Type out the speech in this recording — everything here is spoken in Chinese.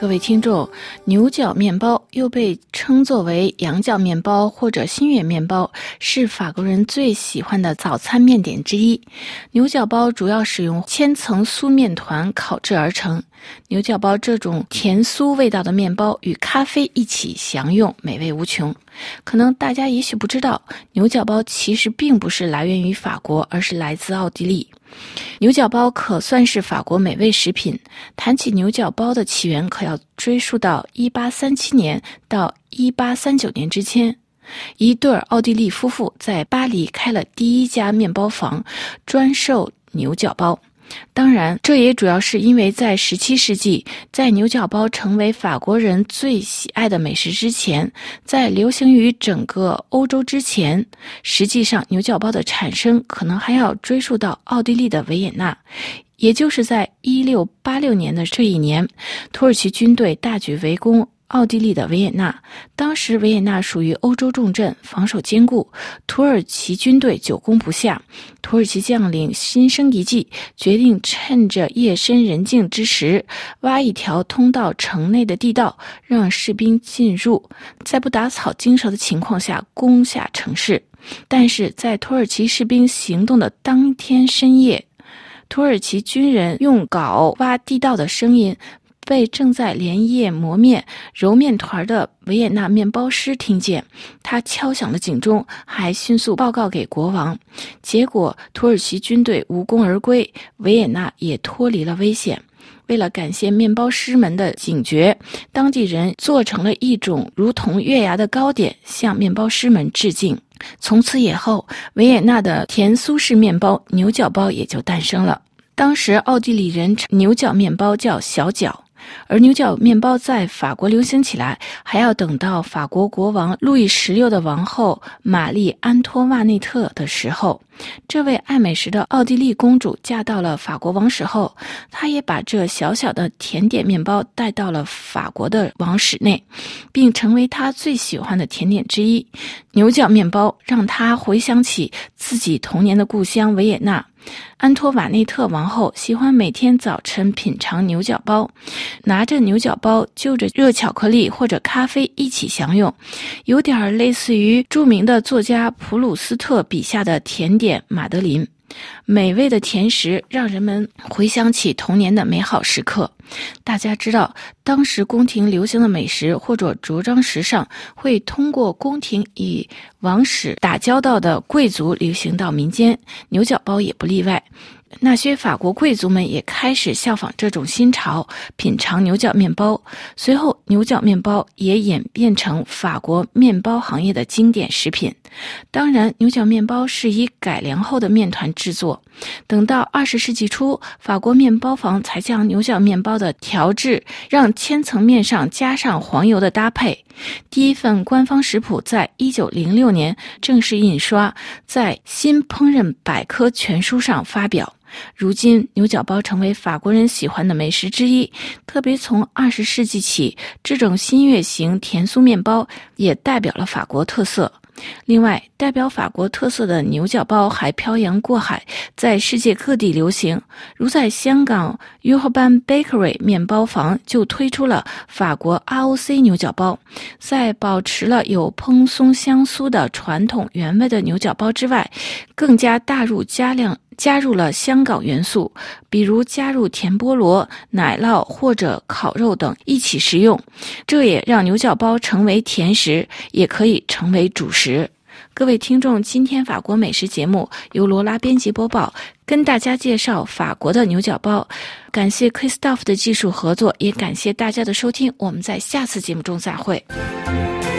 位听众，牛角面包又被称作为羊角面包或者新月面包，是法国人最喜欢的早餐面点之一。牛角包主要使用千层酥面团烤制而成。牛角包这种甜酥味道的面包与咖啡一起享用，美味无穷。可能大家也许不知道，牛角包其实并不是来源于法国，而是来自奥地利。牛角包可算是法国美味食品。谈起牛角包的起源，可要追溯到1837年到1839年之间。一对奥地利夫妇在巴黎开了第一家面包房，专售牛角包。当然，这也主要是因为在17世纪，在牛角包成为法国人最喜爱的美食之前，在流行于整个欧洲之前，实际上牛角包的产生可能还要追溯到奥地利的维也纳。也就是在1686年的这一年，土耳其军队大举围攻奥地利的维也纳。当时维也纳属于欧洲重镇，防守坚固，土耳其军队久攻不下。土耳其将领心生一计，决定趁着夜深人静之时，挖一条通到城内的地道，让士兵进入，在不打草惊蛇的情况下攻下城市。但是在土耳其士兵行动的当天深夜，土耳其军人用镐挖地道的声音被正在连夜磨面揉面团的维也纳面包师听见，他敲响了警钟，还迅速报告给国王。结果土耳其军队无功而归，维也纳也脱离了危险。为了感谢面包师们的警觉，当地人做成了一种如同月牙的糕点，向面包师们致敬。从此以后，维也纳的甜酥式面包牛角包也就诞生了。当时奥地利人牛角面包叫小角，而牛角面包在法国流行起来，还要等到法国国王路易16的王后玛丽安托瓦内特的时候。这位爱美食的奥地利公主嫁到了法国王室后，她也把这小小的甜点面包带到了法国的王室内，并成为她最喜欢的甜点之一。牛角面包让她回想起自己童年的故乡维也纳。安托瓦内特王后喜欢每天早晨品尝牛角包，拿着牛角包就着热巧克力或者咖啡一起享用，有点类似于著名的作家普鲁斯特笔下的甜点马德琳。美味的甜食让人们回想起童年的美好时刻。大家知道，当时宫廷流行的美食或者着装时尚会通过宫廷与王室打交道的贵族流行到民间，牛角包也不例外。那些法国贵族们也开始效仿这种新潮，品尝牛角面包。随后，牛角面包也演变成法国面包行业的经典食品。当然，牛角面包是以改良后的面团制作。等到20世纪初，法国面包房才将牛角面包的调制让千层面上加上黄油的搭配。第一份官方食谱在1906年正式印刷，在新烹饪百科全书上发表。如今，牛角包成为法国人喜欢的美食之一，特别从20世纪起，这种新月形甜酥面包也代表了法国特色。另外，代表法国特色的牛角包还漂洋过海，在世界各地流行。如在香港 Urban Bakery 面包房就推出了法国 ROC 牛角包。在保持了有蓬松香酥的传统原味的牛角包之外，更加加入了香港元素，比如加入甜菠萝、奶酪或者烤肉等一起食用，这也让牛角包成为甜食，也可以成为主食。各位听众，今天法国美食节目由罗拉编辑播报，跟大家介绍法国的牛角包。感谢 Christophe 的技术合作，也感谢大家的收听，我们在下次节目中再会。